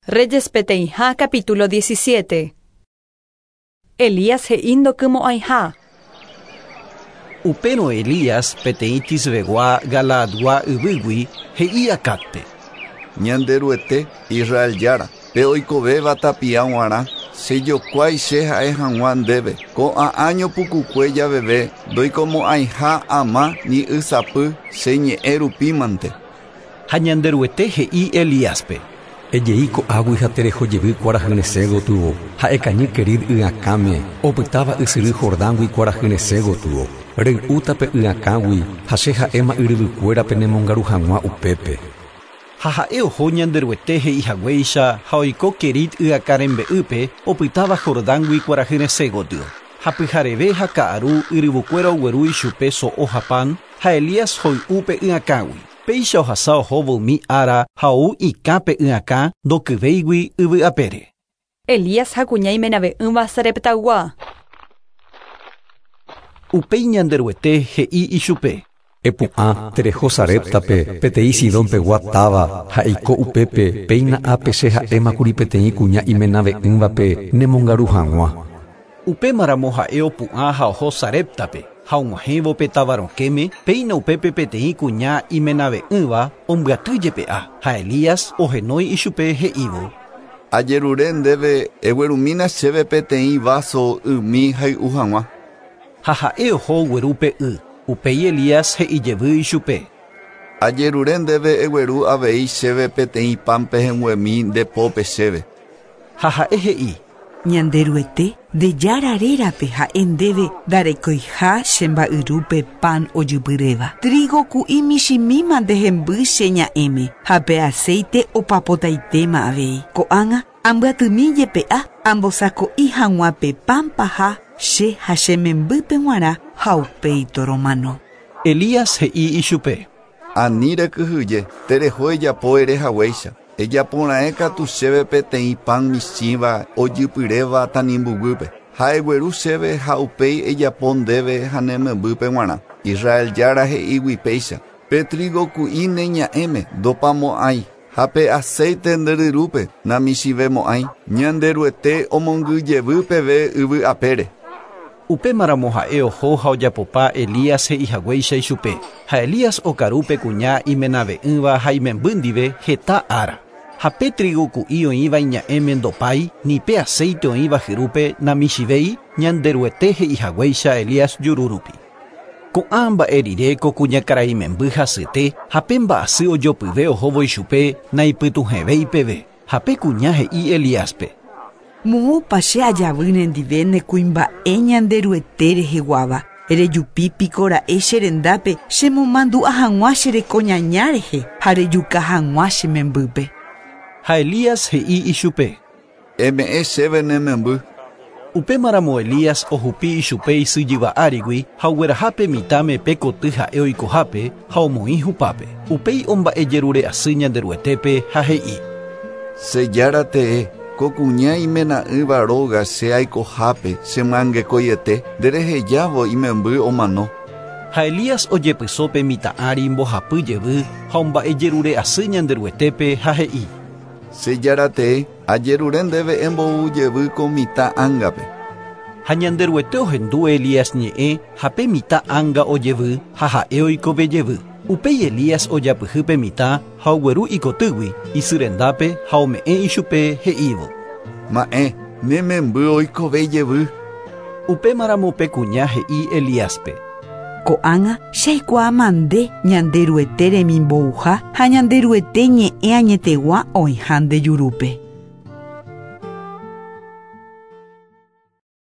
Reyes peteĩha capítulo 17. Elías he'indo kymo'ãiha. Upéno Elías peteĩ tisvegua Galaadgua yvýgui he'i akápe. Ñanderuete Israel jára, pe oikovéva tapia g̃uarã, chejokuái che ha'e hag̃ua ndéve, ko'ã'a ñopukukue javeve, ndoikomo'ãiha ama ni ysapy che ñe'ẽ rupímante. Ha ñanderuete he'i Elíaspe. Ejeiko águi ha terehojevy kuarahyresẽ gotúvo ha ekañy Kerit y'akãme opytáva ysyry Jordángui kuarahyresẽ gotúvo rey'útape y'akãgui ha che ha'éma yryvykuérape nemongaru hag̃ua upépe. Ha ha'e oho ñanderuete he'ihaguéicha ha oiko Kerit y'aka rembe'ýpe opytáva Jordángui kuarahyresẽ gotyo. Ha pyhareve ha ka'aru yryvukuéra ogueru ichupe so'o Japán ha Elías hoy'úpe y'akãgui. Péicha ohasa ohovými ára ha ou ikápe y'akã ndokyvéigui yvy'apére. Elías hakuña imenave'ỹva Sareptagua. Upéi ñanderuete he'i ichupe. Epu'ã tereho Sareptape peteĩ Sidónpegua táva ha eiko upépe péina ápe che ha'émakuri peteĩ kuña imenave'ỹvape nemongaru hag̃ua. Upémaramo ha'e opu'ã ha oho Sareptape. Ha og̃uahẽvo Tavarõkéme péina upépe peteĩ kuña imenave'ỹva ombyatyjepe'a ha Elías ohenói ichupe he'ívo. Ajerure ndéve eguerumína chéve peteĩ vaso ymi hay'u hag̃ua. Ha ha'e oho oguerúpe upéi Elías he'ijevy ichupe. Ajerure ndéve egueru avei chéve peteĩ pan pehẽnguemi ndepópe chéve. Ha ha'e he'i. Ñanderuete ndejárarérape ha'e ndéve ndarekoiha che mba'yrúpe pan ojypyréva. Trigo ku'i michimíma ndehemby che ña'ẽme ha pe aceite opapotaitéma avei. Ko'ág̃a ambyatými jepe'a ambosako'i hag̃uápe pan paha che ha che membýpe g̃uarã ha upéi toromano. Elías he'i ichupe. Ani rekyhyje, tereho ejapo erehaguéicha. Ejapora'e katu chéve peteĩ pan michĩva ojypyréva tanimbuguýpe. Ha egueru chéve ha upéi ejapo ndéve ha nemembýpe g̃uarã. Israel jára he'ígui péicha. Pe trigo ku'i neña'ẽme ndopamo'ãi. Ha pe aceite ndyryrúpe namichivemo'ãi. Ñanderuete omongyjevy peve yvy'apére. Upémaramo ha'e oho ha ojapopa Elías he'ihaguéicha ichupe. Ha Elías okarúpe kuña imenave'ỹva ha imembýndive heta ára. Ha pe trigo ku'i oĩva iña'ẽme ndopái ni pe aceite oĩva hyrúpe namichivéi ñanderuete he'ihaguéicha Elías jurúrupi. Ko'ã mba'e rire ko kuñakarai memby hasyete ha pe mba'asy ojopyve ohóvo ichupe naipytuhẽvéi peve. Ha pe kuña he'i Elíaspe. Moõpa che ajavy nendive ne kuimba'e ñanderuete reheguáva. Rejupípiko ra'e che rendápe chemomandu'a hag̃ua chereko ñaña rehe ha rejuka hag̃ua che membýpe. Ha Elías he'i ichupe. Eme'ẽ chéve ne memby. Upémaramo Elías ohupi ichupe isyjyva'árigui ha oguerahápe mitãme pe koty ha'e oikohápe ha omoĩ hupápe. Upéi omba'ejerure asy ñanderuetépe ha he'i. Chejáratee. Ko kuña imena'ỹva róga che aikohápe chemyangekoiete nderehejávo imemby omano. Ha Elías ojepysópe mitã'ári mbohapyjevy ha omba'ejerure asy ñanderuetépe ha he'i. Chejáratee ajerure ndéve emboujevy ko mitã ángape. Ha ñanderuete ohendu Elías ñe'ẽ ha pe mitã ánga ojevy ha ha'e oikovejevy. Upéi Elías ojapyhy pe mitã ha ogueru ikotýgui isyrendápe ha ome'ẽ ichupe he'ívo. Ma'ẽ, ne memby oikovejevy. Upémaramo pe kuña he'i Elíaspe. Ko'ág̃a chaikuaa mande ñanderuete remimbouha ha ñanderuete ñe'ẽ añetegua oĩha ndejurúpe.